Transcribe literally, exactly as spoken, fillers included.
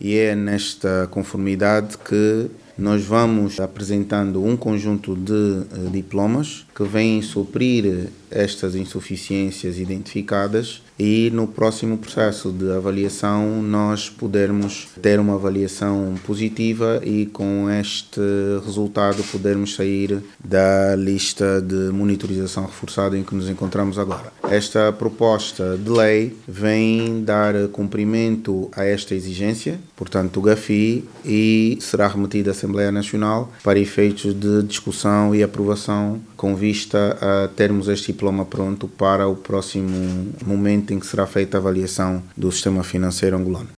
e é nesta conformidade que nós vamos apresentando um conjunto de uh, diplomas que vêm suprir estas insuficiências identificadas e no próximo processo de avaliação nós podermos ter uma avaliação positiva e com este resultado podermos sair da lista de monitorização reforçada em que nos encontramos agora. Esta proposta de lei vem dar cumprimento a esta exigência, portanto o GAFI, e será remetida à Assembleia Nacional para efeitos de discussão e aprovação com vista a termos este diploma pronto para o próximo momento em que será feita a avaliação do sistema financeiro angolano.